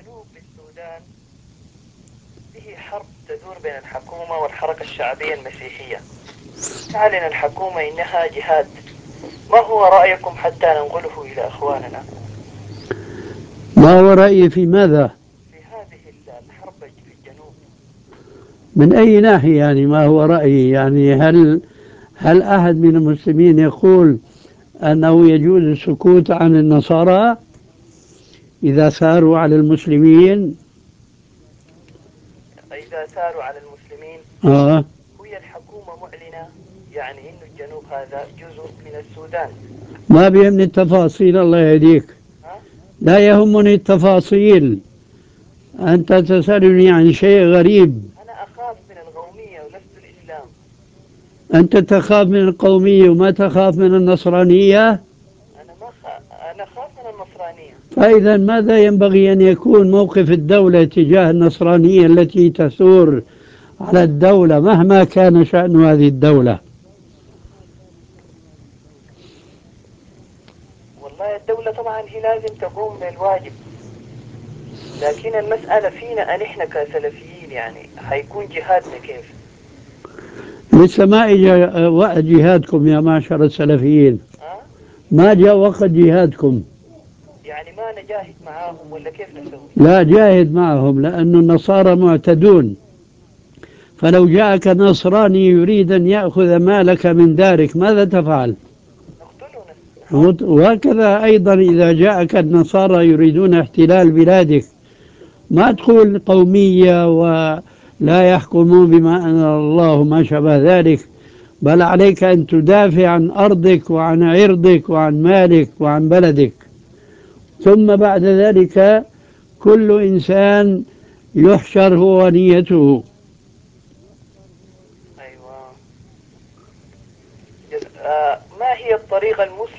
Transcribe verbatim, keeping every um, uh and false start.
جنوب السودان به حرب تدور بين الحكومة والحركة الشعبية المسيحية. تعلن الحكومة إنها جهاد. ما هو رأيكم حتى ننقله إلى أخواننا؟ ما هو رأيي في ماذا؟ في هذه الحرب في الجنوب. من أي ناحية يعني ما هو رأيي؟ يعني هل هل أحد من المسلمين يقول أنه يجوز السكوت عن النصارى إذا ثاروا على المسلمين؟ إذا ثاروا على المسلمين. آه. هي الحكومة معلنة يعني إنه الجنوب هذا جزء من السودان. ما بيهمني التفاصيل، الله يهديك. ها؟ لا يهمني التفاصيل، أنت تسألني عن شيء غريب. أنا أخاف من القومية ولست الإسلام. أنت تخاف من القومية وما تخاف من النصرانية؟ أنا ما خ... أنا أخاف من النصرانية. فإذا ماذا ينبغي أن يكون موقف الدولة تجاه النصرانية التي تثور على الدولة مهما كان شأن هذه الدولة؟ والله الدولة طبعا هي لازم تقوم بالواجب، لكن المسألة فينا أن إحنا كسلفيين يعني حيكون جهادنا كيف؟ لسه ما إجا وقت جهادكم يا معشر السلفيين، ها؟ ما جاء وقت جهادكم. يعني ما نجاهد معاهم ولا كيف نسوي؟ لا، جاهد معهم، لأن النصارى معتدون. فلو جاءك نصراني يريد أن يأخذ مالك من دارك ماذا تفعل؟ نقتله نحارب. وهكذا أيضا إذا جاءك النصارى يريدون احتلال بلادك ما تقول قومية ولا يحكمون بما أنزل الله وما شابه ذلك، بل عليك أن تدافع عن أرضك وعن عرضك وعن مالك وعن بلدك. ثم بعد ذلك كل إنسان يحشر هو ونيته. أيوة. جز... آه ما هي الطريقة المثلى